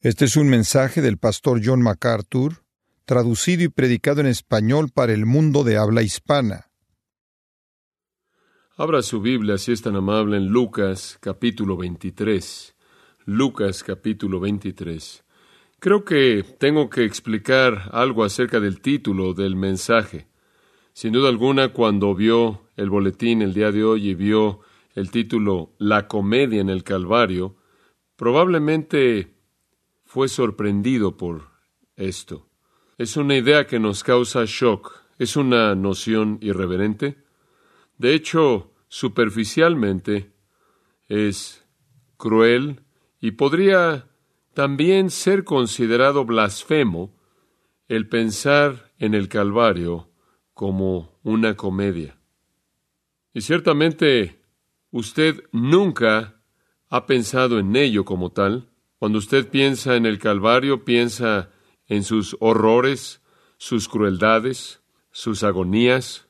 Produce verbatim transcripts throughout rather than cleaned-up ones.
Este es un mensaje del pastor John MacArthur, traducido y predicado en español para el mundo de habla hispana. Abra su Biblia, si es tan amable, en Lucas capítulo veintitrés. Lucas capítulo veintitrés. Creo que tengo que explicar algo acerca del título del mensaje. Sin duda alguna, cuando vio el boletín el día de hoy y vio el título La comedia en el Calvario, probablemente fue sorprendido por esto. Es una idea que nos causa shock. Es una noción irreverente. De hecho, superficialmente, es cruel y podría también ser considerado blasfemo el pensar en el Calvario como una comedia. Y ciertamente, usted nunca ha pensado en ello como tal. Cuando usted piensa en el Calvario, piensa en sus horrores, sus crueldades, sus agonías.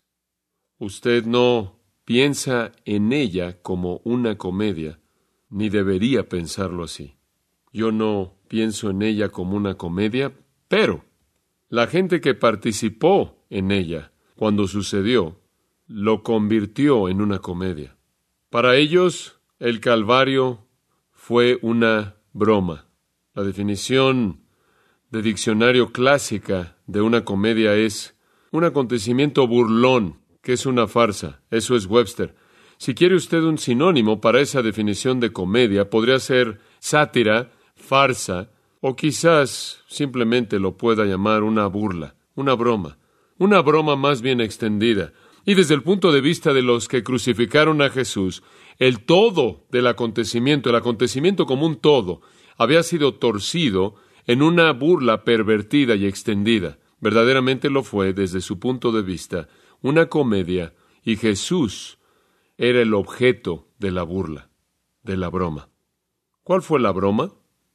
Usted no piensa en ella como una comedia, ni debería pensarlo así. Yo no pienso en ella como una comedia, pero la gente que participó en ella cuando sucedió, lo convirtió en una comedia. Para ellos, el Calvario fue una broma. La definición de diccionario clásica de una comedia es un acontecimiento burlón, que es una farsa. Eso es Webster. Si quiere usted un sinónimo para esa definición de comedia, podría ser sátira, farsa, o quizás simplemente lo pueda llamar una burla, una broma, una broma más bien extendida. Y desde el punto de vista de los que crucificaron a Jesús, el todo del acontecimiento, el acontecimiento como un todo, había sido torcido en una burla pervertida y extendida. Verdaderamente lo fue desde su punto de vista, una comedia, y Jesús era el objeto de la burla, de la broma. ¿Cuál fue la broma?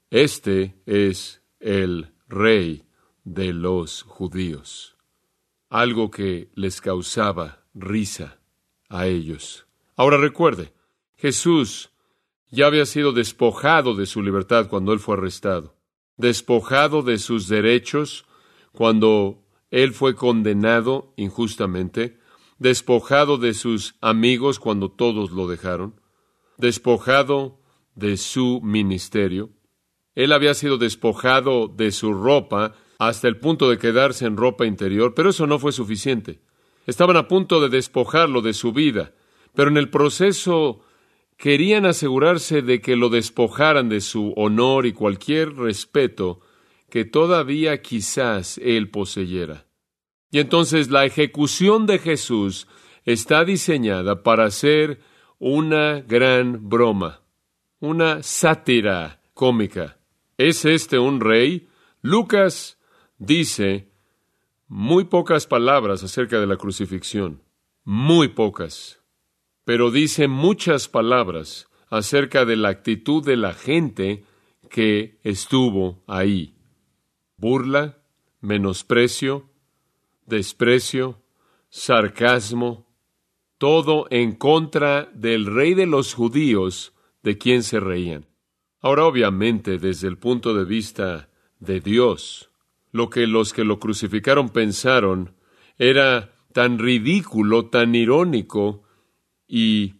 Este es el rey de los judíos. Algo que les causaba risa a ellos. Ahora recuerde, Jesús ya había sido despojado de su libertad cuando él fue arrestado, despojado de sus derechos cuando él fue condenado injustamente, despojado de sus amigos cuando todos lo dejaron, despojado de su ministerio. Él había sido despojado de su ropa hasta el punto de quedarse en ropa interior, pero eso no fue suficiente. Estaban a punto de despojarlo de su vida, pero en el proceso querían asegurarse de que lo despojaran de su honor y cualquier respeto que todavía quizás él poseyera. Y entonces la ejecución de Jesús está diseñada para ser una gran broma, una sátira cómica. ¿Es este un rey? Lucas dice muy pocas palabras acerca de la crucifixión, muy pocas, pero dice muchas palabras acerca de la actitud de la gente que estuvo ahí. Burla, menosprecio, desprecio, sarcasmo, todo en contra del rey de los judíos de quien se reían. Ahora, obviamente, desde el punto de vista de Dios, lo que los que lo crucificaron pensaron era tan ridículo, tan irónico y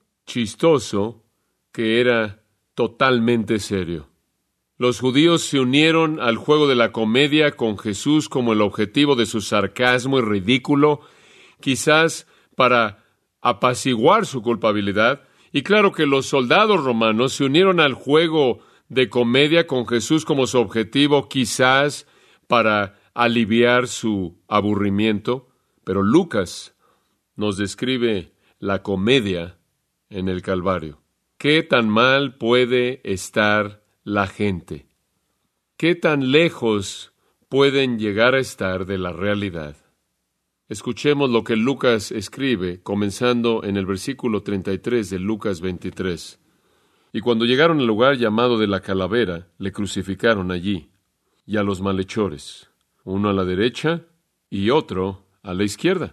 chistoso que era totalmente serio. Los judíos se unieron al juego de la comedia con Jesús como el objetivo de su sarcasmo y ridículo, quizás para apaciguar su culpabilidad. Y claro que los soldados romanos se unieron al juego de comedia con Jesús como su objetivo, quizás para aliviar su aburrimiento. Pero Lucas nos describe la comedia en el Calvario. ¿Qué tan mal puede estar la gente? ¿Qué tan lejos pueden llegar a estar de la realidad? Escuchemos lo que Lucas escribe, comenzando en el versículo treinta y tres de Lucas veintitrés. Y cuando llegaron al lugar llamado de la calavera, le crucificaron allí, y a los malhechores, uno a la derecha y otro a la izquierda.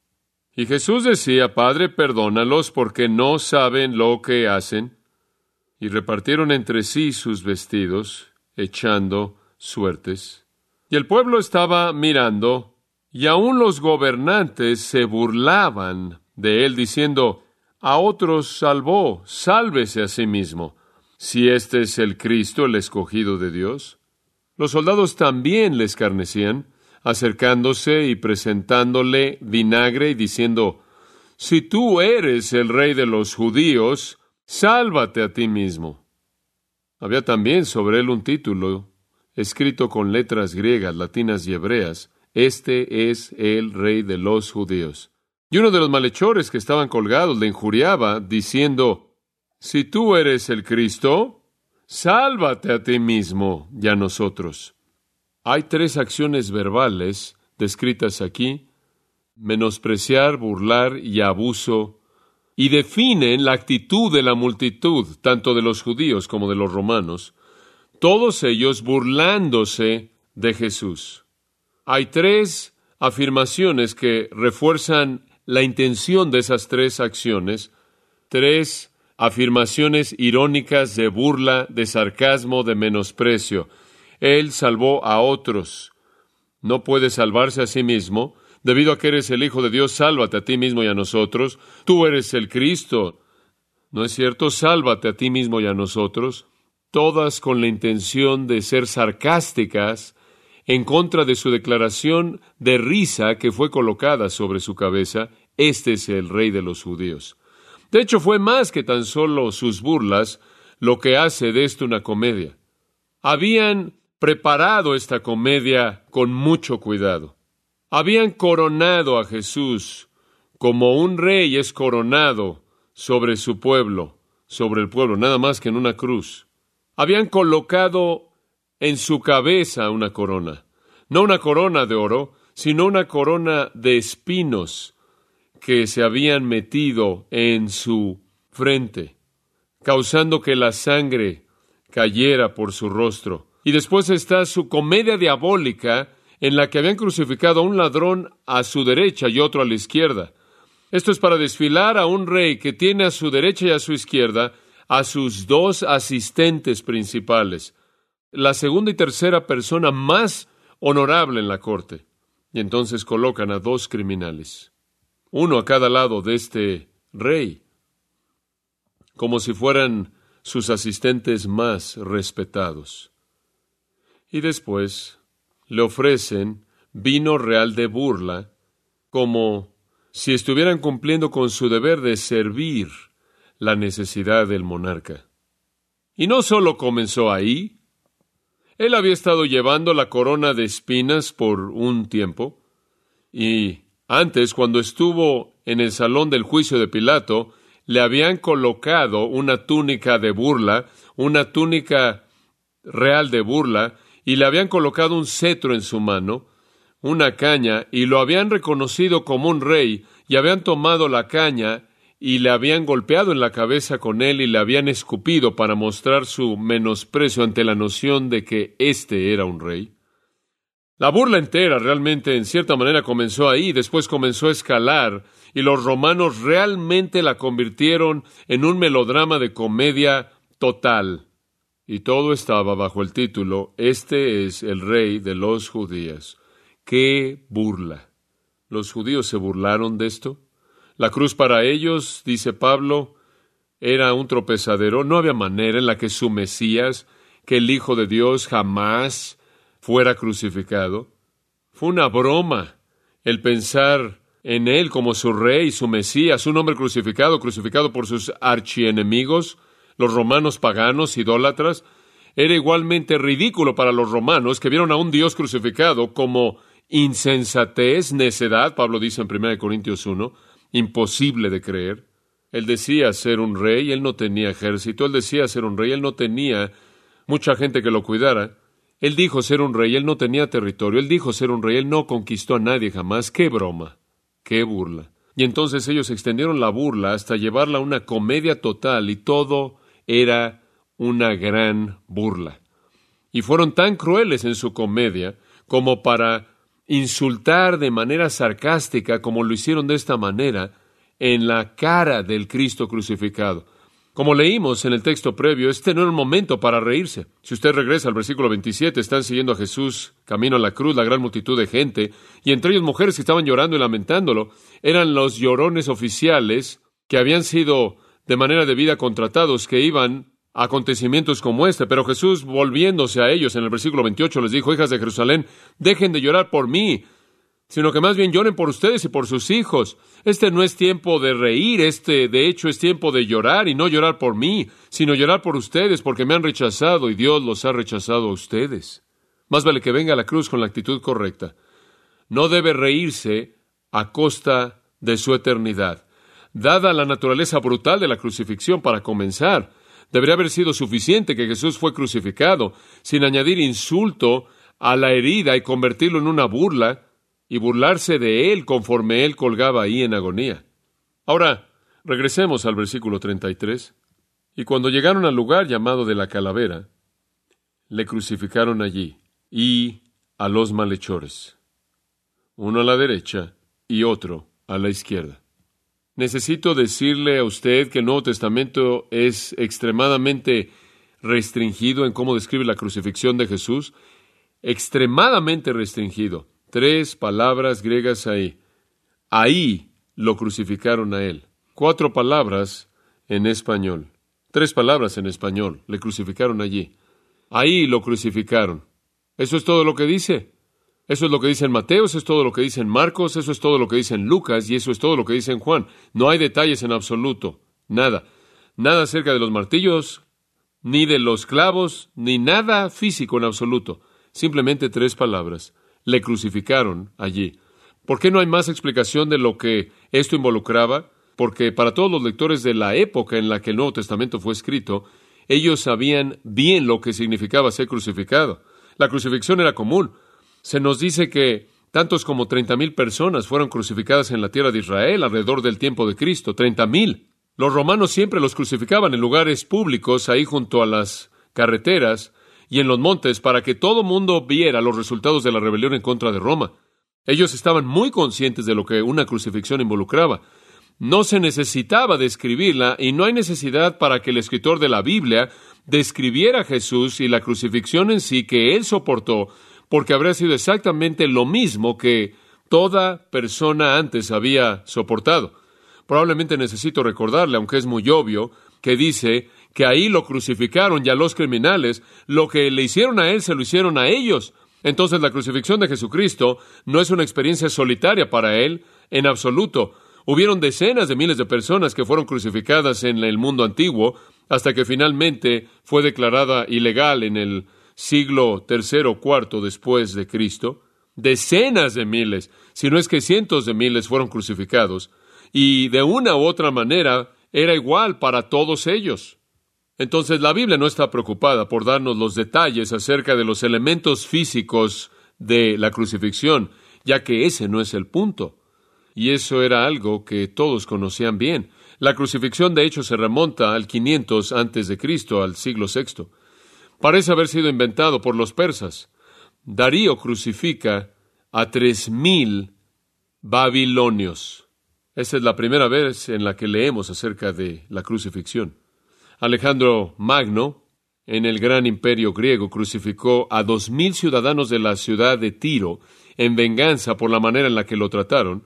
Y Jesús decía: Padre, perdónalos, porque no saben lo que hacen. Y repartieron entre sí sus vestidos, echando suertes. Y el pueblo estaba mirando, y aún los gobernantes se burlaban de él, diciendo: a otros salvó, sálvese a sí mismo, si este es el Cristo, el escogido de Dios. Los soldados también le escarnecían, acercándose y presentándole vinagre y diciendo: si tú eres el rey de los judíos, sálvate a ti mismo. Había también sobre él un título, escrito con letras griegas, latinas y hebreas: este es el rey de los judíos. Y uno de los malhechores que estaban colgados le injuriaba, diciendo: si tú eres el Cristo, sálvate a ti mismo y a nosotros. Hay tres acciones verbales descritas aquí: menospreciar, burlar y abuso, y definen la actitud de la multitud, tanto de los judíos como de los romanos, todos ellos burlándose de Jesús. Hay tres afirmaciones que refuerzan la intención de esas tres acciones, tres afirmaciones irónicas de burla, de sarcasmo, de menosprecio. Él salvó a otros. No puede salvarse a sí mismo. Debido a que eres el Hijo de Dios, sálvate a ti mismo y a nosotros. Tú eres el Cristo. ¿No es cierto? Sálvate a ti mismo y a nosotros. Todas con la intención de ser sarcásticas en contra de su declaración de risa que fue colocada sobre su cabeza: este es el rey de los judíos. De hecho, fue más que tan solo sus burlas lo que hace de esto una comedia. Habían preparado esta comedia con mucho cuidado. Habían coronado a Jesús como un rey es coronado sobre su pueblo, sobre el pueblo, nada más que en una cruz. Habían colocado en su cabeza una corona, no una corona de oro, sino una corona de espinos que se habían metido en su frente, causando que la sangre cayera por su rostro. Y después está su comedia diabólica, en la que habían crucificado a un ladrón a su derecha y otro a la izquierda. Esto es para desfilar a un rey que tiene a su derecha y a su izquierda a sus dos asistentes principales, la segunda y tercera persona más honorable en la corte. Y entonces colocan a dos criminales, uno a cada lado de este rey, como si fueran sus asistentes más respetados. Y después le ofrecen vino real de burla, como si estuvieran cumpliendo con su deber de servir la necesidad del monarca. Y no solo comenzó ahí. Él había estado llevando la corona de espinas por un tiempo, y antes, cuando estuvo en el salón del juicio de Pilato, le habían colocado una túnica de burla, una túnica real de burla, y le habían colocado un cetro en su mano, una caña, y lo habían reconocido como un rey, y habían tomado la caña y le habían golpeado en la cabeza con él y le habían escupido para mostrar su menosprecio ante la noción de que éste era un rey. La burla entera realmente, en cierta manera, comenzó ahí, después comenzó a escalar, y los romanos realmente la convirtieron en un melodrama de comedia total. Y todo estaba bajo el título: este es el rey de los judíos. ¡Qué burla! ¿Los judíos se burlaron de esto? La cruz para ellos, dice Pablo, era un tropezadero. No había manera en la que su Mesías, que el Hijo de Dios, jamás fuera crucificado. Fue una broma el pensar en él como su rey, su Mesías, un hombre crucificado, crucificado por sus archienemigos, los romanos paganos, idólatras. Era igualmente ridículo para los romanos, que vieron a un Dios crucificado, como insensatez, necedad. Pablo dice en primera de Corintios uno, imposible de creer. Él decía ser un rey, él no tenía ejército. Él decía ser un rey, él no tenía mucha gente que lo cuidara. Él dijo ser un rey, él no tenía territorio. Él dijo ser un rey, él no conquistó a nadie jamás. ¡Qué broma! ¡Qué burla! Y entonces ellos extendieron la burla hasta llevarla a una comedia total, y todo era una gran burla. Y fueron tan crueles en su comedia como para insultar de manera sarcástica, como lo hicieron de esta manera, en la cara del Cristo crucificado. Como leímos en el texto previo, este no era un momento para reírse. Si usted regresa al versículo veintisiete, están siguiendo a Jesús camino a la cruz, la gran multitud de gente, y entre ellos mujeres que estaban llorando y lamentándolo. Eran los llorones oficiales que habían sido de manera debida contratados, que iban a acontecimientos como este. Pero Jesús, volviéndose a ellos en el versículo veintiocho, les dijo: hijas de Jerusalén, dejen de llorar por mí, sino que más bien lloren por ustedes y por sus hijos. Este no es tiempo de reír, este de hecho es tiempo de llorar, y no llorar por mí, sino llorar por ustedes, porque me han rechazado y Dios los ha rechazado a ustedes. Más vale que venga a la cruz con la actitud correcta. No debe reírse a costa de su eternidad. Dada la naturaleza brutal de la crucifixión, para comenzar, debería haber sido suficiente que Jesús fue crucificado, sin añadir insulto a la herida y convertirlo en una burla, y burlarse de él conforme él colgaba ahí en agonía. Ahora, regresemos al versículo treinta y tres. Y cuando llegaron al lugar llamado de la calavera, le crucificaron allí, y a los malhechores, uno a la derecha y otro a la izquierda. Necesito decirle a usted que el Nuevo Testamento es extremadamente restringido en cómo describe la crucifixión de Jesús. Extremadamente restringido. Tres palabras griegas ahí. Ahí lo crucificaron a él. Cuatro palabras en español. Tres palabras en español. Le crucificaron allí. Ahí lo crucificaron. Eso es todo lo que dice. Eso es lo que dice en Mateo, eso es todo lo que dice en Marcos, eso es todo lo que dice en Lucas, y eso es todo lo que dice en Juan. No hay detalles en absoluto. Nada. Nada acerca de los martillos, ni de los clavos, ni nada físico en absoluto. Simplemente tres palabras. Le crucificaron allí. ¿Por qué no hay más explicación de lo que esto involucraba? Porque para todos los lectores de la época en la que el Nuevo Testamento fue escrito, ellos sabían bien lo que significaba ser crucificado. La crucifixión era común. Se nos dice que tantos como treinta mil personas fueron crucificadas en la tierra de Israel alrededor del tiempo de Cristo. treinta mil. Los romanos siempre los crucificaban en lugares públicos, ahí junto a las carreteras y en los montes, para que todo mundo viera los resultados de la rebelión en contra de Roma. Ellos estaban muy conscientes de lo que una crucifixión involucraba. No se necesitaba describirla, y no hay necesidad para que el escritor de la Biblia describiera a Jesús y la crucifixión en sí que él soportó, porque habría sido exactamente lo mismo que toda persona antes había soportado. Probablemente necesito recordarle, aunque es muy obvio, que dice que ahí lo crucificaron, y a los criminales lo que le hicieron a él se lo hicieron a ellos. Entonces la crucifixión de Jesucristo no es una experiencia solitaria para él en absoluto. Hubieron decenas de miles de personas que fueron crucificadas en el mundo antiguo, hasta que finalmente fue declarada ilegal en el siglo tercero o cuarto después de Cristo. Decenas de miles, si no es que cientos de miles, fueron crucificados, y de una u otra manera era igual para todos ellos. Entonces la Biblia no está preocupada por darnos los detalles acerca de los elementos físicos de la crucifixión, ya que ese no es el punto. Y eso era algo que todos conocían bien. La crucifixión, de hecho, se remonta al quinientos antes de Cristo, al siglo sexto. Parece haber sido inventado por los persas. Darío crucifica a tres mil babilonios. Esa es la primera vez en la que leemos acerca de la crucifixión. Alejandro Magno, en el gran imperio griego, crucificó a dos mil ciudadanos de la ciudad de Tiro en venganza por la manera en la que lo trataron,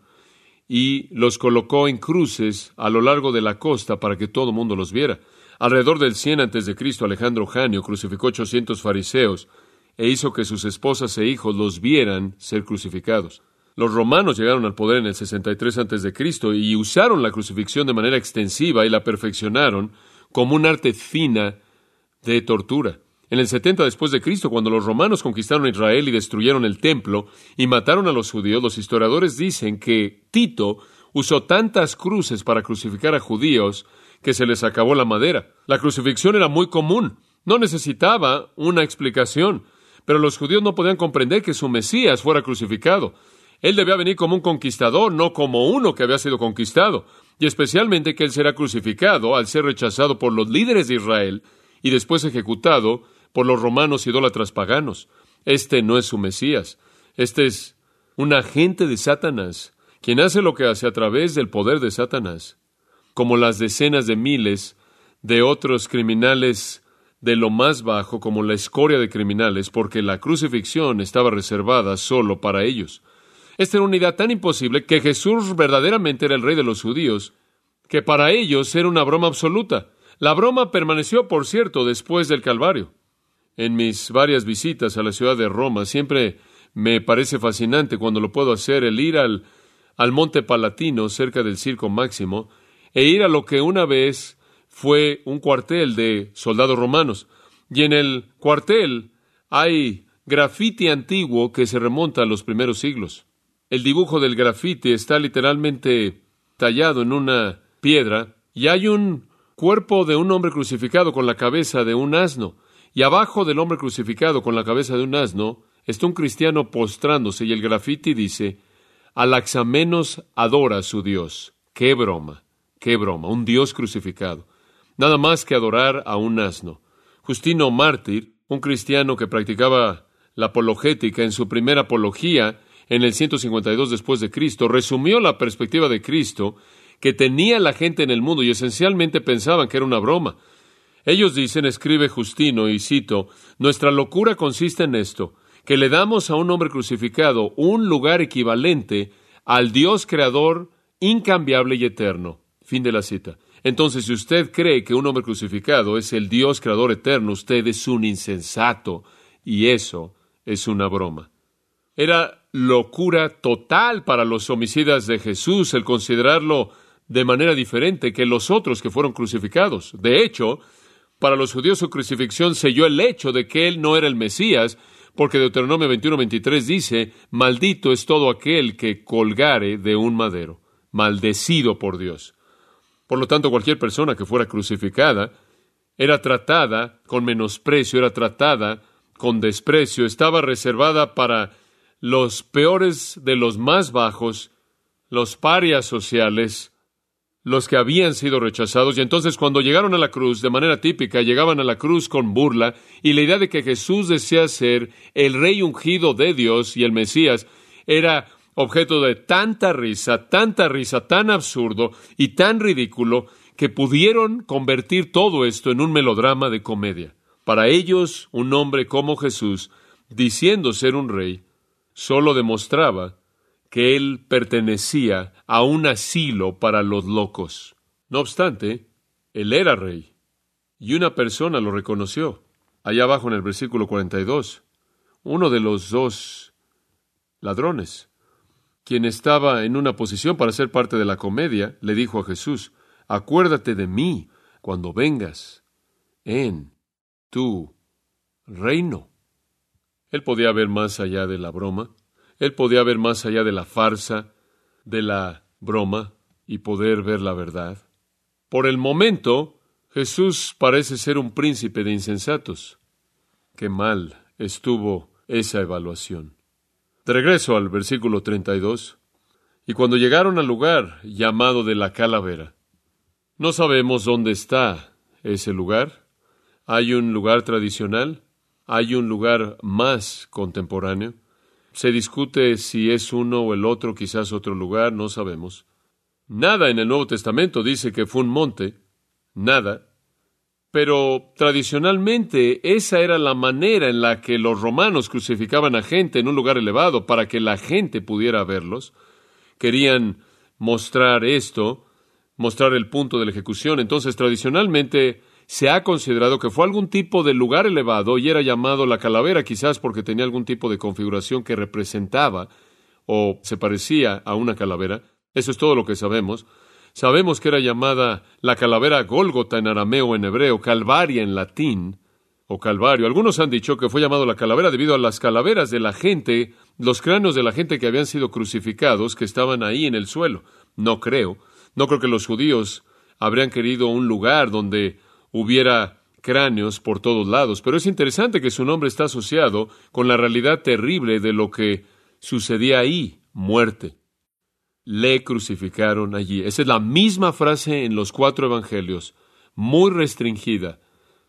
y los colocó en cruces a lo largo de la costa para que todo el mundo los viera. Alrededor del cien antes de Cristo, Alejandro Janio crucificó ochocientos fariseos e hizo que sus esposas e hijos los vieran ser crucificados. Los romanos llegaron al poder en el sesenta y tres antes de Cristo y usaron la crucifixión de manera extensiva y la perfeccionaron como un arte fina de tortura. En el setenta después de Cristo, cuando los romanos conquistaron Israel y destruyeron el templo y mataron a los judíos, los historiadores dicen que Tito usó tantas cruces para crucificar a judíos que se les acabó la madera. La crucifixión era muy común, no necesitaba una explicación, pero los judíos no podían comprender que su Mesías fuera crucificado. Él debía venir como un conquistador, no como uno que había sido conquistado, y especialmente que él será crucificado al ser rechazado por los líderes de Israel y después ejecutado por los romanos idólatras paganos. Este no es su Mesías. Este es un agente de Satanás, quien hace lo que hace a través del poder de Satanás, como las decenas de miles de otros criminales de lo más bajo, como la escoria de criminales, porque la crucifixión estaba reservada solo para ellos. Esta era una idea tan imposible que Jesús verdaderamente era el rey de los judíos, que para ellos era una broma absoluta. La broma permaneció, por cierto, después del Calvario. En mis varias visitas a la ciudad de Roma, siempre me parece fascinante cuando lo puedo hacer, el ir al, al Monte Palatino, cerca del Circo Máximo, e ir a lo que una vez fue un cuartel de soldados romanos. Y en el cuartel hay grafiti antiguo que se remonta a los primeros siglos. El dibujo del grafiti está literalmente tallado en una piedra y hay un cuerpo de un hombre crucificado con la cabeza de un asno. Y abajo del hombre crucificado con la cabeza de un asno está un cristiano postrándose y el grafiti dice: Anaxamenos adora a su Dios. ¡Qué broma! ¡Qué broma! Un Dios crucificado. Nada más que adorar a un asno. Justino Mártir, un cristiano que practicaba la apologética en su primera apología en el ciento cincuenta y dos después de Cristo, resumió la perspectiva de Cristo que tenía la gente en el mundo y esencialmente pensaban que era una broma. Ellos dicen, escribe Justino, y cito, nuestra locura consiste en esto, que le damos a un hombre crucificado un lugar equivalente al Dios creador incambiable y eterno. Fin de la cita. Entonces, si usted cree que un hombre crucificado es el Dios creador eterno, usted es un insensato, y eso es una broma. Era locura total para los homicidas de Jesús el considerarlo de manera diferente que los otros que fueron crucificados. De hecho, para los judíos su crucifixión selló el hecho de que él no era el Mesías, porque Deuteronomio veintiuno veintitrés dice, maldito es todo aquel que colgare de un madero, maldecido por Dios. Por lo tanto, cualquier persona que fuera crucificada era tratada con menosprecio, era tratada con desprecio, estaba reservada para los peores de los más bajos, los parias sociales, los que habían sido rechazados. Y entonces cuando llegaron a la cruz, de manera típica, llegaban a la cruz con burla, y la idea de que Jesús desea ser el rey ungido de Dios y el Mesías era objeto de tanta risa, tanta risa, tan absurdo y tan ridículo, que pudieron convertir todo esto en un melodrama de comedia. Para ellos, un hombre como Jesús, diciendo ser un rey, solo demostraba que él pertenecía a un asilo para los locos. No obstante, él era rey, y una persona lo reconoció. Allá abajo en el versículo cuarenta y dos, uno de los dos ladrones, quien estaba en una posición para ser parte de la comedia, le dijo a Jesús, acuérdate de mí cuando vengas en tu reino. Él podía ver más allá de la broma. Él podía ver más allá de la farsa, de la broma, y poder ver la verdad. Por el momento, Jesús parece ser un príncipe de insensatos. Qué mal estuvo esa evaluación. De regreso al versículo treinta y dos. Y cuando llegaron al lugar llamado de la calavera, no sabemos dónde está ese lugar. Hay un lugar tradicional, hay un lugar más contemporáneo. Se discute si es uno o el otro, quizás otro lugar, no sabemos. Nada en el Nuevo Testamento dice que fue un monte, nada. Pero tradicionalmente esa era la manera en la que los romanos crucificaban a gente en un lugar elevado para que la gente pudiera verlos. Querían mostrar esto, mostrar el punto de la ejecución. Entonces, tradicionalmente se ha considerado que fue algún tipo de lugar elevado y era llamado la calavera, quizás porque tenía algún tipo de configuración que representaba o se parecía a una calavera. Eso es todo lo que sabemos. Sabemos que era llamada la calavera Gólgota en arameo o en hebreo, Calvaria en latín, o Calvario. Algunos han dicho que fue llamado la calavera debido a las calaveras de la gente, los cráneos de la gente que habían sido crucificados, que estaban ahí en el suelo. No creo. No creo que los judíos habrían querido un lugar donde hubiera cráneos por todos lados, pero es interesante que su nombre está asociado con la realidad terrible de lo que sucedía ahí, muerte. Le crucificaron allí. Esa es la misma frase en los cuatro evangelios, muy restringida.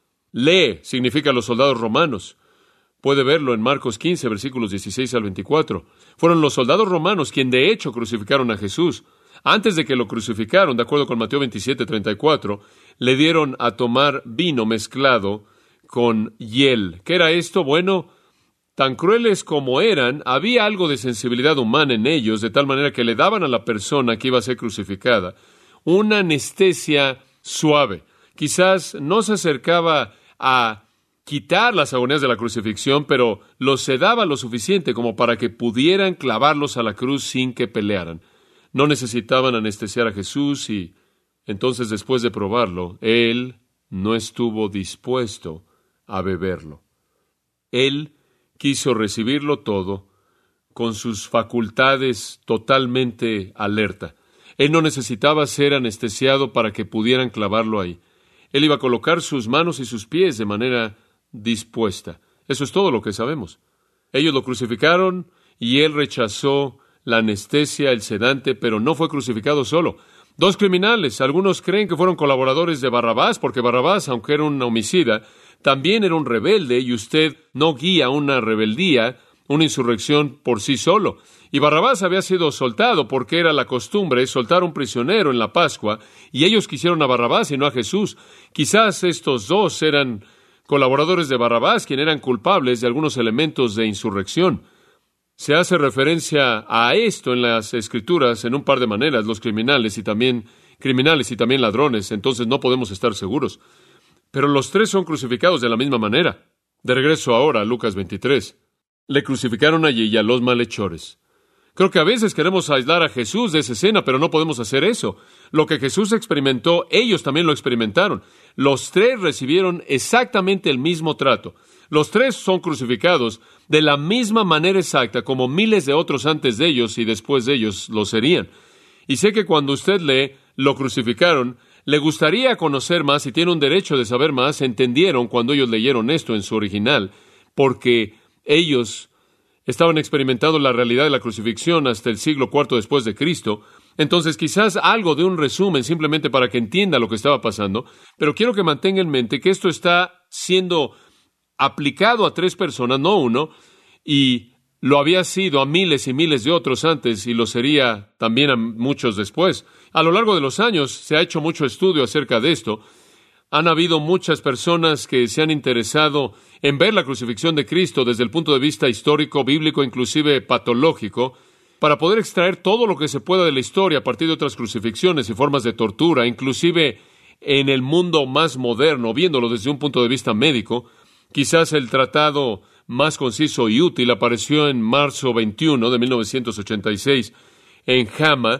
Le significa los soldados romanos. Puede verlo en Marcos quince, versículos dieciséis al veinticuatro. Fueron los soldados romanos quienes de hecho crucificaron a Jesús. Antes de que lo crucificaron, de acuerdo con Mateo veintisiete, treinta y cuatro, le dieron a tomar vino mezclado con hiel. ¿Qué era esto? Bueno, tan crueles como eran, había algo de sensibilidad humana en ellos, de tal manera que le daban a la persona que iba a ser crucificada una anestesia suave. Quizás no se acercaba a quitar las agonías de la crucifixión, pero los sedaba lo suficiente como para que pudieran clavarlos a la cruz sin que pelearan. No necesitaban anestesiar a Jesús y entonces, después de probarlo, Él no estuvo dispuesto a beberlo. Él quiso recibirlo todo con sus facultades totalmente alerta. Él no necesitaba ser anestesiado para que pudieran clavarlo ahí. Él iba a colocar sus manos y sus pies de manera dispuesta. Eso es todo lo que sabemos. Ellos lo crucificaron y Él rechazó la anestesia, el sedante, pero no fue crucificado solo. Dos criminales, algunos creen que fueron colaboradores de Barrabás, porque Barrabás, aunque era un homicida, también era un rebelde, y usted no guía una rebeldía, una insurrección por sí solo. Y Barrabás había sido soltado porque era la costumbre soltar a un prisionero en la Pascua, y ellos quisieron a Barrabás y no a Jesús. Quizás estos dos eran colaboradores de Barrabás, quienes eran culpables de algunos elementos de insurrección. Se hace referencia a esto en las Escrituras en un par de maneras, los criminales y también criminales y también ladrones, entonces no podemos estar seguros. Pero los tres son crucificados de la misma manera. De regreso ahora a Lucas veintitrés. Le crucificaron allí y a los malhechores. Creo que a veces queremos aislar a Jesús de esa escena, pero no podemos hacer eso. Lo que Jesús experimentó, ellos también lo experimentaron. Los tres recibieron exactamente el mismo trato. Los tres son crucificados de la misma manera exacta como miles de otros antes de ellos y después de ellos lo serían. Y sé que cuando usted lee, lo crucificaron, le gustaría conocer más y tiene un derecho de saber más. Entendieron cuando ellos leyeron esto en su original, porque ellos estaban experimentando la realidad de la crucifixión hasta el siglo cuarto después de Cristo. Entonces, quizás algo de un resumen simplemente para que entienda lo que estaba pasando, pero quiero que mantenga en mente que esto está siendo aplicado a tres personas, no uno, y lo había sido a miles y miles de otros antes y lo sería también a muchos después. A lo largo de los años se ha hecho mucho estudio acerca de esto. Han habido muchas personas que se han interesado en ver la crucifixión de Cristo desde el punto de vista histórico, bíblico, inclusive patológico, para poder extraer todo lo que se pueda de la historia a partir de otras crucifixiones y formas de tortura, inclusive en el mundo más moderno, viéndolo desde un punto de vista médico. Quizás el tratado más conciso y útil apareció en marzo veintiuno de mil novecientos ochenta y seis en JAMA,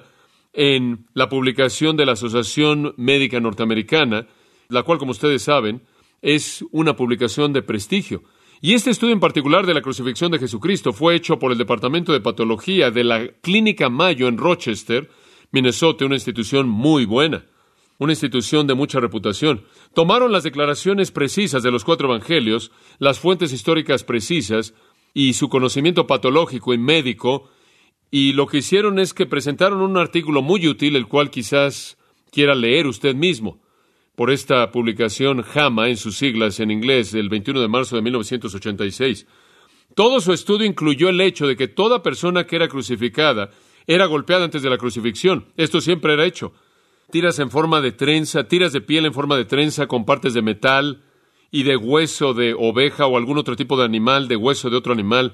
en la publicación de la Asociación Médica Norteamericana, la cual, como ustedes saben, es una publicación de prestigio. Y este estudio en particular de la crucifixión de Jesucristo fue hecho por el Departamento de Patología de la Clínica Mayo en Rochester, Minnesota, una institución muy buena, una institución de mucha reputación. Tomaron las declaraciones precisas de los cuatro evangelios, las fuentes históricas precisas y su conocimiento patológico y médico, y lo que hicieron es que presentaron un artículo muy útil, el cual quizás quiera leer usted mismo, por esta publicación JAMA, en sus siglas en inglés, del veintiuno de marzo de mil novecientos ochenta y seis. Todo su estudio incluyó el hecho de que toda persona que era crucificada era golpeada antes de la crucifixión. Esto siempre era hecho. Tiras en forma de trenza, tiras de piel en forma de trenza con partes de metal y de hueso de oveja o algún otro tipo de animal, de hueso de otro animal,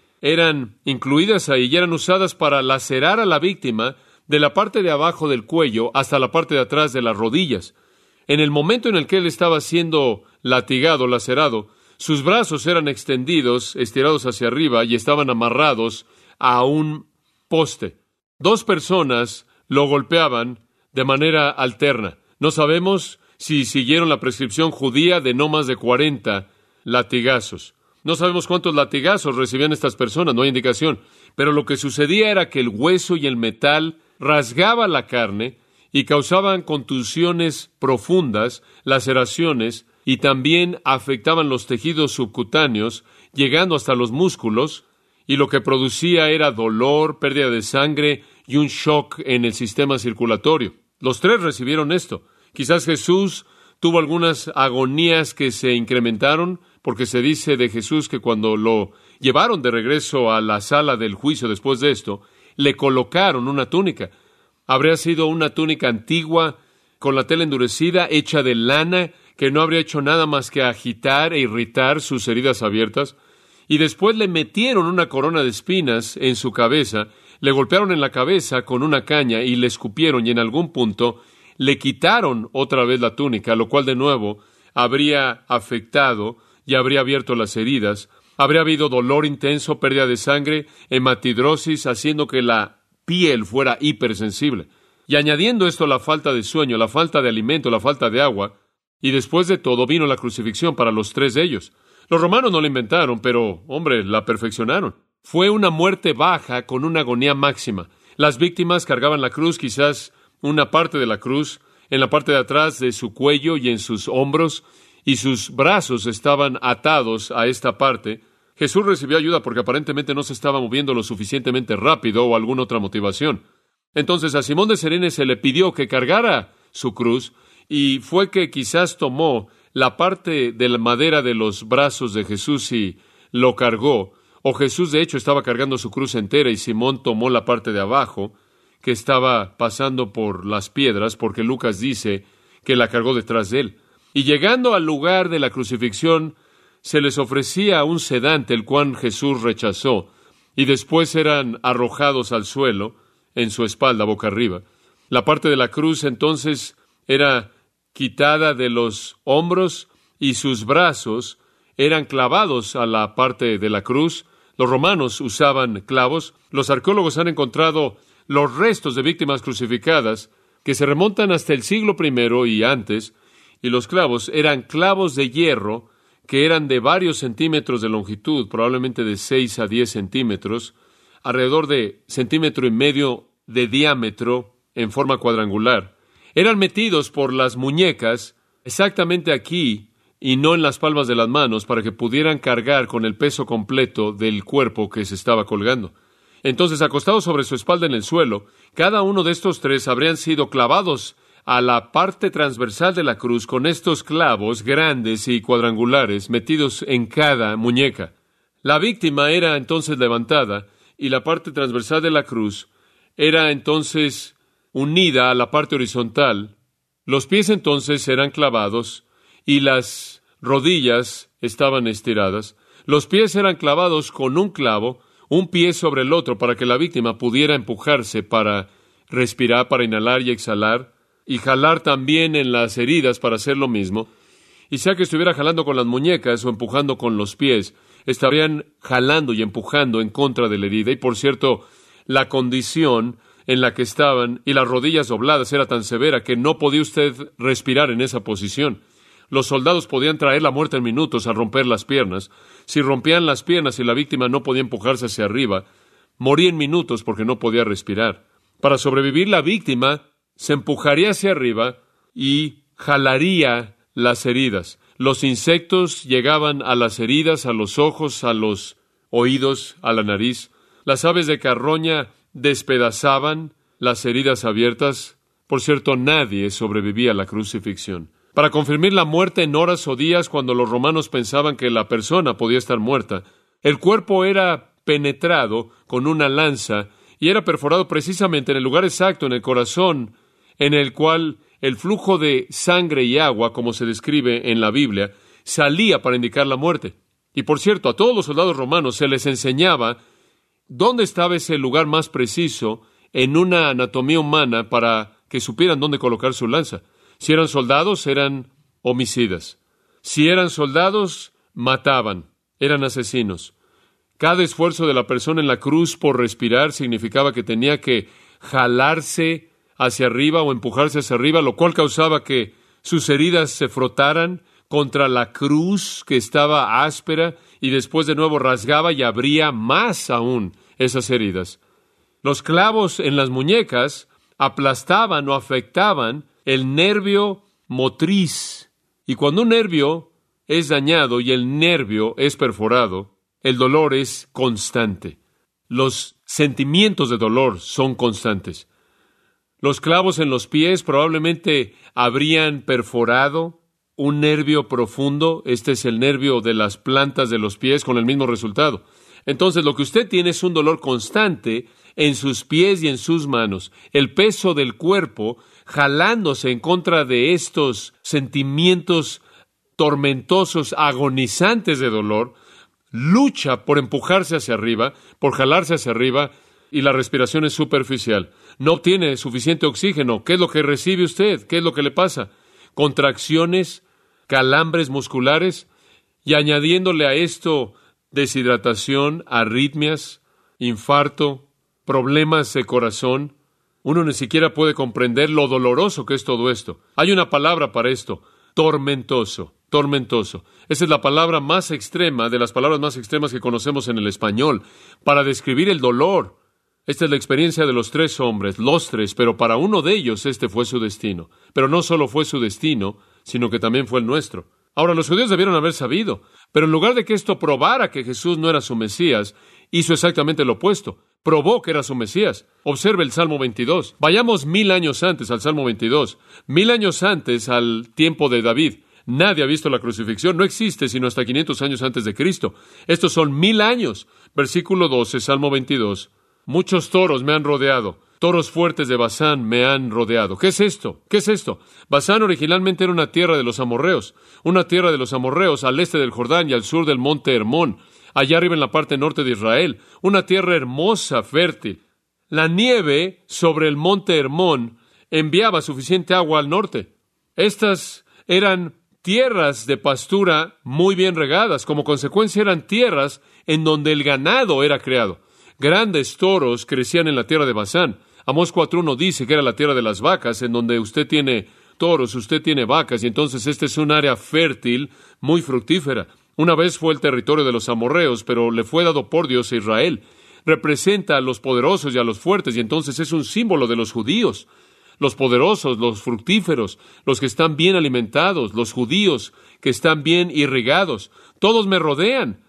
eran incluidas ahí y eran usadas para lacerar a la víctima de la parte de abajo del cuello hasta la parte de atrás de las rodillas. En el momento en el que él estaba siendo latigado, lacerado, sus brazos eran extendidos, estirados hacia arriba y estaban amarrados a un poste. Dos personas lo golpeaban de manera alterna. No sabemos si siguieron la prescripción judía de no más de cuarenta latigazos. No sabemos cuántos latigazos recibían estas personas, no hay indicación. Pero lo que sucedía era que el hueso y el metal rasgaba la carne y causaban contusiones profundas, laceraciones, y también afectaban los tejidos subcutáneos, llegando hasta los músculos, y lo que producía era dolor, pérdida de sangre y un shock en el sistema circulatorio. Los tres recibieron esto. Quizás Jesús tuvo algunas agonías que se incrementaron, porque se dice de Jesús que cuando lo llevaron de regreso a la sala del juicio después de esto, le colocaron una túnica. Habría sido una túnica antigua, con la tela endurecida, hecha de lana, que no habría hecho nada más que agitar e irritar sus heridas abiertas. Y después le metieron una corona de espinas en su cabeza, le golpearon en la cabeza con una caña y le escupieron, y en algún punto le quitaron otra vez la túnica, lo cual de nuevo habría afectado y habría abierto las heridas. Habría habido dolor intenso, pérdida de sangre, hematidrosis, haciendo que la piel fuera hipersensible. Y añadiendo esto la falta de sueño, la falta de alimento, la falta de agua, y después de todo vino la crucifixión para los tres de ellos. Los romanos no la inventaron, pero, hombre, la perfeccionaron. Fue una muerte baja con una agonía máxima. Las víctimas cargaban la cruz, quizás una parte de la cruz, en la parte de atrás de su cuello y en sus hombros, y sus brazos estaban atados a esta parte. Jesús recibió ayuda porque aparentemente no se estaba moviendo lo suficientemente rápido o alguna otra motivación. Entonces a Simón de Cirene se le pidió que cargara su cruz, y fue que quizás tomó la parte de la madera de los brazos de Jesús y lo cargó, o Jesús de hecho estaba cargando su cruz entera y Simón tomó la parte de abajo que estaba pasando por las piedras, porque Lucas dice que la cargó detrás de él. Y llegando al lugar de la crucifixión, se les ofrecía un sedante, el cual Jesús rechazó, y después eran arrojados al suelo, en su espalda, boca arriba. La parte de la cruz entonces era quitada de los hombros y sus brazos eran clavados a la parte de la cruz. Los romanos usaban clavos. Los arqueólogos han encontrado los restos de víctimas crucificadas que se remontan hasta el siglo primero y antes, y los clavos eran clavos de hierro que eran de varios centímetros de longitud, probablemente de seis a diez centímetros, alrededor de centímetro y medio de diámetro en forma cuadrangular. Eran metidos por las muñecas exactamente aquí y no en las palmas de las manos para que pudieran cargar con el peso completo del cuerpo que se estaba colgando. Entonces, acostados sobre su espalda en el suelo, cada uno de estos tres habrían sido clavados a la parte transversal de la cruz con estos clavos grandes y cuadrangulares metidos en cada muñeca. La víctima era entonces levantada y la parte transversal de la cruz era entonces unida a la parte horizontal. Los pies entonces eran clavados y las rodillas estaban estiradas. Los pies eran clavados con un clavo, un pie sobre el otro, para que la víctima pudiera empujarse para respirar, para inhalar y exhalar, y jalar también en las heridas para hacer lo mismo. Y sea que estuviera jalando con las muñecas o empujando con los pies, estarían jalando y empujando en contra de la herida. Y por cierto, la condición en la que estaban y las rodillas dobladas era tan severa que no podía usted respirar en esa posición. Los soldados podían traer la muerte en minutos al romper las piernas. Si rompían las piernas y la víctima no podía empujarse hacia arriba, moría en minutos porque no podía respirar. Para sobrevivir, la víctima se empujaría hacia arriba y jalaría las heridas. Los insectos llegaban a las heridas, a los ojos, a los oídos, a la nariz. Las aves de carroña despedazaban las heridas abiertas. Por cierto, nadie sobrevivía a la crucifixión. Para confirmar la muerte en horas o días, cuando los romanos pensaban que la persona podía estar muerta, el cuerpo era penetrado con una lanza y era perforado precisamente en el lugar exacto, en el corazón, en el cual el flujo de sangre y agua, como se describe en la Biblia, salía para indicar la muerte. Y por cierto, a todos los soldados romanos se les enseñaba dónde estaba ese lugar más preciso en una anatomía humana para que supieran dónde colocar su lanza. Si eran soldados, eran homicidas. Si eran soldados, mataban. Eran asesinos. Cada esfuerzo de la persona en la cruz por respirar significaba que tenía que jalarse hacia arriba o empujarse hacia arriba, lo cual causaba que sus heridas se frotaran contra la cruz que estaba áspera y después de nuevo rasgaba y abría más aún esas heridas. Los clavos en las muñecas aplastaban o afectaban el nervio motriz. Y cuando un nervio es dañado y el nervio es perforado, el dolor es constante. Los sentimientos de dolor son constantes. Los clavos en los pies probablemente habrían perforado un nervio profundo. Este es el nervio de las plantas de los pies, con el mismo resultado. Entonces lo que usted tiene es un dolor constante en sus pies y en sus manos. El peso del cuerpo jalándose en contra de estos sentimientos tormentosos, agonizantes de dolor, lucha por empujarse hacia arriba, por jalarse hacia arriba, y la respiración es superficial. No obtiene suficiente oxígeno. ¿Qué es lo que recibe usted? ¿Qué es lo que le pasa? Contracciones, calambres musculares, y añadiéndole a esto deshidratación, arritmias, infarto, problemas de corazón. Uno ni siquiera puede comprender lo doloroso que es todo esto. Hay una palabra para esto: tormentoso, tormentoso. Esa es la palabra más extrema, de las palabras más extremas que conocemos en el español, para describir el dolor. Esta es la experiencia de los tres hombres, los tres, pero para uno de ellos este fue su destino. Pero no solo fue su destino, sino que también fue el nuestro. Ahora, los judíos debieron haber sabido, pero en lugar de que esto probara que Jesús no era su Mesías, hizo exactamente lo opuesto. Probó que era su Mesías. Observe el Salmo veintidós. Vayamos mil años antes al Salmo veintidós. Mil años antes al tiempo de David. Nadie ha visto la crucifixión. No existe sino hasta quinientos años antes de Cristo. Estos son mil años. Versículo doce, Salmo veintidós. Muchos toros me han rodeado. Toros fuertes de Basán me han rodeado. ¿Qué es esto? ¿Qué es esto? Basán originalmente era una tierra de los amorreos. Una tierra de los amorreos al este del Jordán y al sur del monte Hermón. Allá arriba en la parte norte de Israel. Una tierra hermosa, fértil. La nieve sobre el monte Hermón enviaba suficiente agua al norte. Estas eran tierras de pastura muy bien regadas. Como consecuencia eran tierras en donde el ganado era creado. Grandes toros crecían en la tierra de Basán. Amós cuatro uno dice que era la tierra de las vacas, en donde usted tiene toros, usted tiene vacas, y entonces este es un área fértil, muy fructífera. Una vez fue el territorio de los amorreos, pero le fue dado por Dios a Israel. Representa a los poderosos y a los fuertes, y entonces es un símbolo de los judíos. Los poderosos, los fructíferos, los que están bien alimentados, los judíos que están bien irrigados. Todos me rodean.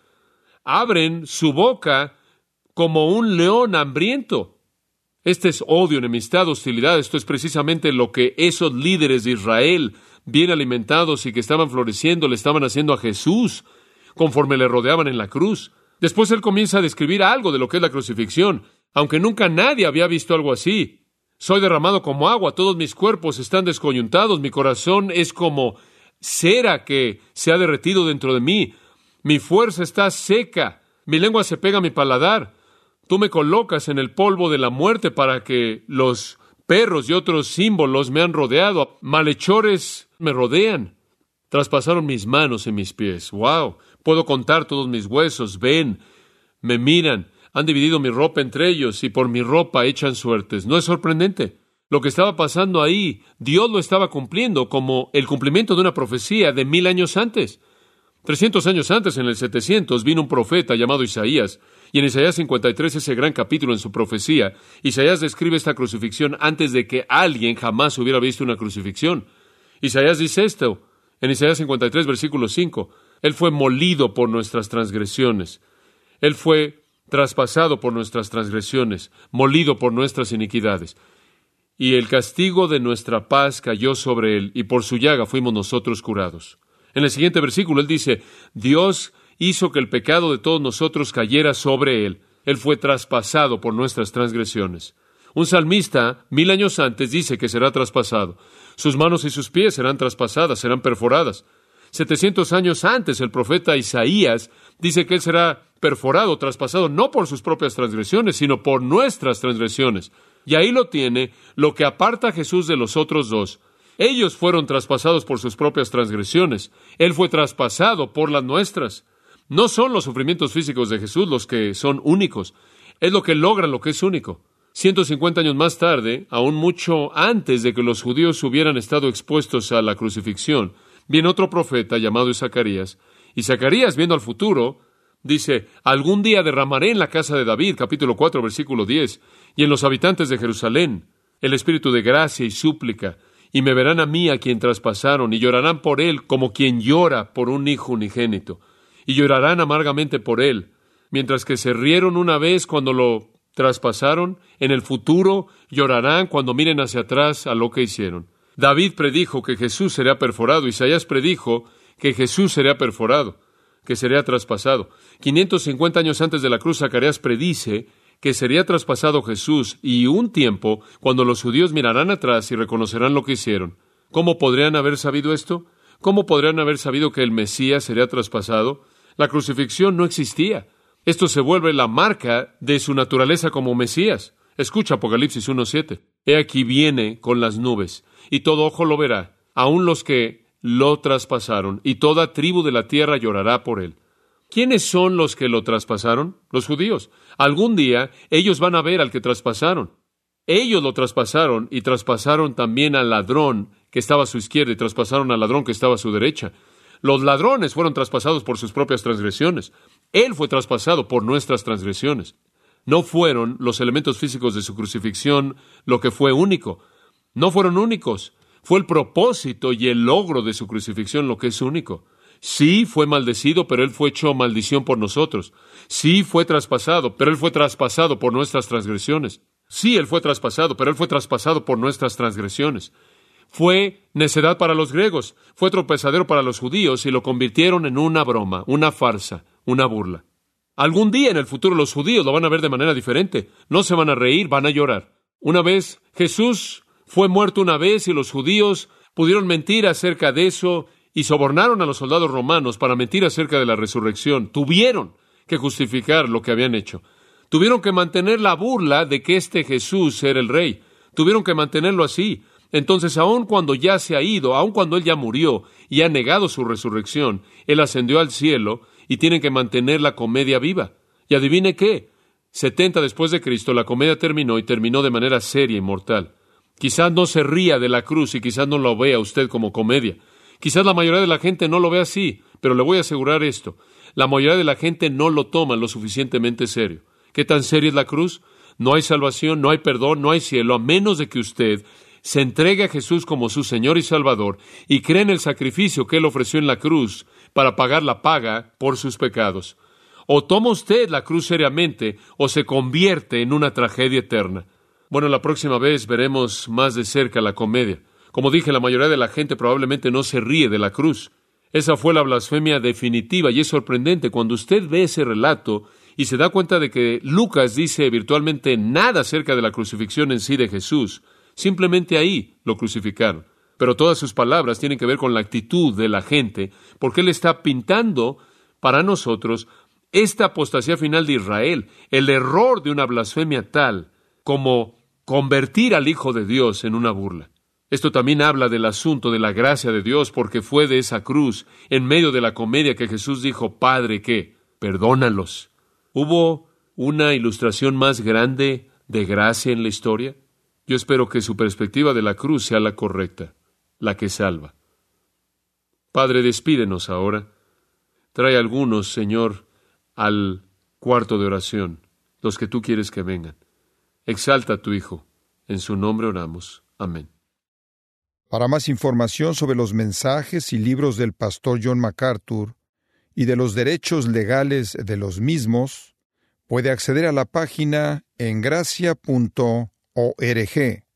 Abren su boca como un león hambriento. Este es odio, enemistad, hostilidad. Esto es precisamente lo que esos líderes de Israel, bien alimentados y que estaban floreciendo, le estaban haciendo a Jesús conforme le rodeaban en la cruz. Después él comienza a describir algo de lo que es la crucifixión, aunque nunca nadie había visto algo así. Soy derramado como agua, todos mis cuerpos están descoyuntados, mi corazón es como cera que se ha derretido dentro de mí, mi fuerza está seca, mi lengua se pega a mi paladar. Tú me colocas en el polvo de la muerte para que los perros y otros símbolos me han rodeado. Malhechores me rodean. Traspasaron mis manos y mis pies. ¡Wow! Puedo contar todos mis huesos. Ven, me miran. Han dividido mi ropa entre ellos y por mi ropa echan suertes. ¿No es sorprendente? Lo que estaba pasando ahí, Dios lo estaba cumpliendo como el cumplimiento de una profecía de mil años antes. Trescientos años antes, en el setecientos, vino un profeta llamado Isaías. Y en Isaías cincuenta y tres, ese gran capítulo en su profecía, Isaías describe esta crucifixión antes de que alguien jamás hubiera visto una crucifixión. Isaías dice esto, en Isaías cincuenta y tres, versículo cinco, Él fue molido por nuestras transgresiones. Él fue traspasado por nuestras transgresiones, molido por nuestras iniquidades. Y el castigo de nuestra paz cayó sobre Él, y por su llaga fuimos nosotros curados. En el siguiente versículo, Él dice, Dios hizo que el pecado de todos nosotros cayera sobre Él. Él fue traspasado por nuestras transgresiones. Un salmista, mil años antes, dice que será traspasado. Sus manos y sus pies serán traspasadas, serán perforadas. Setecientos años antes, el profeta Isaías dice que Él será perforado, traspasado, no por sus propias transgresiones, sino por nuestras transgresiones. Y ahí lo tiene, lo que aparta a Jesús de los otros dos. Ellos fueron traspasados por sus propias transgresiones. Él fue traspasado por las nuestras. No son los sufrimientos físicos de Jesús los que son únicos. Es lo que logra lo que es único. ciento cincuenta años más tarde, aún mucho antes de que los judíos hubieran estado expuestos a la crucifixión, viene otro profeta llamado Zacarías. Y Zacarías, viendo al futuro, dice, algún día derramaré en la casa de David, capítulo cuatro, versículo diez, y en los habitantes de Jerusalén, el espíritu de gracia y súplica, y me verán a mí a quien traspasaron, y llorarán por él como quien llora por un hijo unigénito. Y llorarán amargamente por él, mientras que se rieron una vez cuando lo traspasaron, en el futuro llorarán cuando miren hacia atrás a lo que hicieron. David predijo que Jesús sería perforado, Isaías predijo que Jesús sería perforado. que sería traspasado. quinientos cincuenta años antes de la cruz, Zacarías predice que sería traspasado Jesús y un tiempo cuando los judíos mirarán atrás y reconocerán lo que hicieron. ¿Cómo podrían haber sabido esto? ¿Cómo podrían haber sabido que el Mesías sería traspasado? La crucifixión no existía. Esto se vuelve la marca de su naturaleza como Mesías. Escucha Apocalipsis uno siete. He aquí viene con las nubes, y todo ojo lo verá, aun los que lo traspasaron, y toda tribu de la tierra llorará por él. ¿Quiénes son los que lo traspasaron? Los judíos. Algún día ellos van a ver al que traspasaron. Ellos lo traspasaron y traspasaron también al ladrón que estaba a su izquierda y traspasaron al ladrón que estaba a su derecha. Los ladrones fueron traspasados por sus propias transgresiones. Él fue traspasado por nuestras transgresiones. No fueron los elementos físicos de su crucifixión lo que fue único. No fueron únicos. Fue el propósito y el logro de su crucifixión lo que es único. Sí, fue maldecido, pero Él fue hecho maldición por nosotros. Sí, fue traspasado, pero Él fue traspasado por nuestras transgresiones. Sí, Él fue traspasado, pero Él fue traspasado por nuestras transgresiones. Fue necedad para los griegos, fue tropezadero para los judíos y lo convirtieron en una broma, una farsa, una burla. Algún día en el futuro los judíos lo van a ver de manera diferente. No se van a reír, van a llorar. Una vez Jesús fue muerto una vez y los judíos pudieron mentir acerca de eso y sobornaron a los soldados romanos para mentir acerca de la resurrección. Tuvieron que justificar lo que habían hecho. Tuvieron que mantener la burla de que este Jesús era el rey. Tuvieron que mantenerlo así. Entonces, aun cuando ya se ha ido, aun cuando Él ya murió y ha negado su resurrección, Él ascendió al cielo y tienen que mantener la comedia viva. Y adivine qué, setenta después de Cristo, la comedia terminó y terminó de manera seria y mortal. Quizás no se ría de la cruz y quizás no lo vea usted como comedia. Quizás la mayoría de la gente no lo ve así, pero le voy a asegurar esto. La mayoría de la gente no lo toma lo suficientemente serio. ¿Qué tan seria es la cruz? No hay salvación, no hay perdón, no hay cielo, a menos de que usted se entregue a Jesús como su Señor y Salvador y cree en el sacrificio que Él ofreció en la cruz para pagar la paga por sus pecados. O toma usted la cruz seriamente o se convierte en una tragedia eterna. Bueno, la próxima vez veremos más de cerca la comedia. Como dije, la mayoría de la gente probablemente no se ríe de la cruz. Esa fue la blasfemia definitiva y es sorprendente cuando usted ve ese relato y se da cuenta de que Lucas dice virtualmente nada acerca de la crucifixión en sí de Jesús. Simplemente ahí lo crucificaron. Pero todas sus palabras tienen que ver con la actitud de la gente, porque Él está pintando para nosotros esta apostasía final de Israel, el error de una blasfemia tal como convertir al Hijo de Dios en una burla. Esto también habla del asunto de la gracia de Dios, porque fue de esa cruz, en medio de la comedia, que Jesús dijo, Padre, ¿qué? Perdónalos. ¿Hubo una ilustración más grande de gracia en la historia? Yo espero que su perspectiva de la cruz sea la correcta, la que salva. Padre, despídenos ahora. Trae algunos, Señor, al cuarto de oración, los que tú quieres que vengan. Exalta a tu Hijo. En su nombre oramos. Amén. Para más información sobre los mensajes y libros del pastor John MacArthur y de los derechos legales de los mismos, puede acceder a la página en gracia punto org.